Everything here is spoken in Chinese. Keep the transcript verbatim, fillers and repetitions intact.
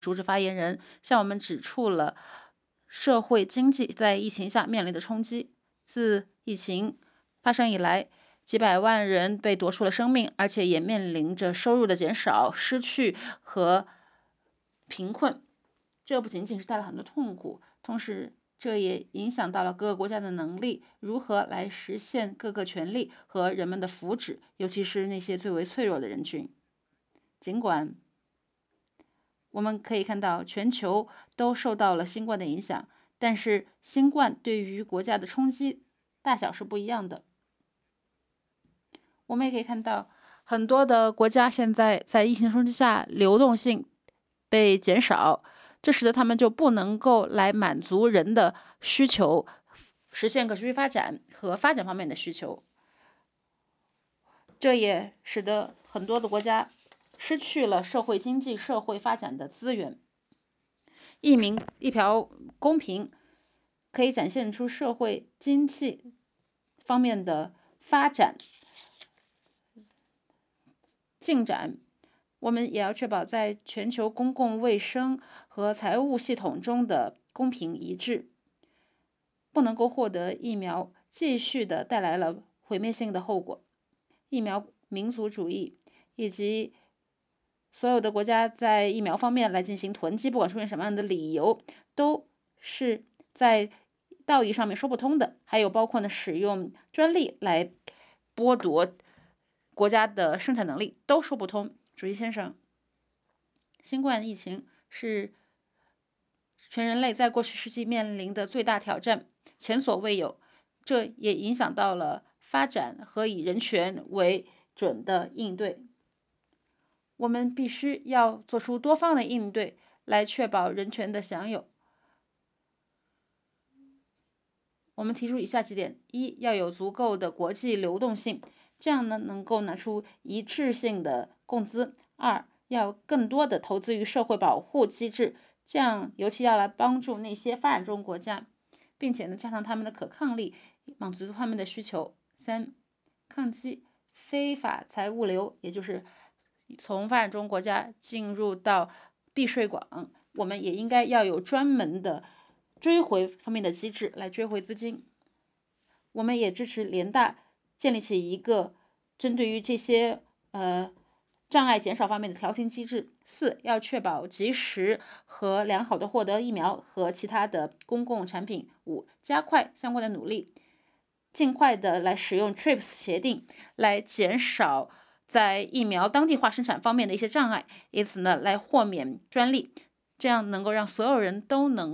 组织发言人向我们指出了社会经济在疫情下面临的冲击。自疫情发生以来，几百万人被夺出了生命，而且也面临着收入的减少、失去和贫困。这不仅仅是带来很多痛苦，同时这也影响到了各个国家的能力，如何来实现各个权利和人们的福祉，尤其是那些最为脆弱的人群。尽管我们可以看到全球都受到了新冠的影响，但是新冠对于国家的冲击大小是不一样的。我们也可以看到，很多的国家现在在疫情冲击下流动性被减少，这使得他们就不能够来满足人的需求，实现可持续发展和发展方面的需求。这也使得很多的国家失去了社会经济、社会发展的资源。一名一条公平可以展现出社会经济方面的发展进展。我们也要确保在全球公共卫生和财务系统中的公平一致。不能够获得疫苗，继续的带来了毁灭性的后果。疫苗民族主义以及所有的国家在疫苗方面来进行囤积，不管出现什么样的理由，都是在道义上面说不通的。还有包括呢，使用专利来剥夺国家的生产能力，都说不通。主席先生，新冠疫情是全人类在过去世纪面临的最大挑战，前所未有。这也影响到了发展和以人权为准的应对。我们必须要做出多方的应对，来确保人权的享有。我们提出以下几点：一，要有足够的国际流动性，这样呢能够拿出一致性的工资；二，要更多的投资于社会保护机制，这样尤其要来帮助那些发展中国家，并且呢加强他们的可抗力，满足他们的需求。三，抗击非法财物流，也就是从发展中国家进入到避税港，我们也应该要有专门的追回方面的机制来追回资金。我们也支持联大建立起一个针对于这些呃障碍减少方面的调停机制。四，要确保及时和良好的获得疫苗和其他的公共产品。五，加快相关的努力，尽快的来使用 T R I P S 协定，来减少在疫苗当地化生产方面的一些障碍，以此呢来豁免专利，这样能够让所有人都能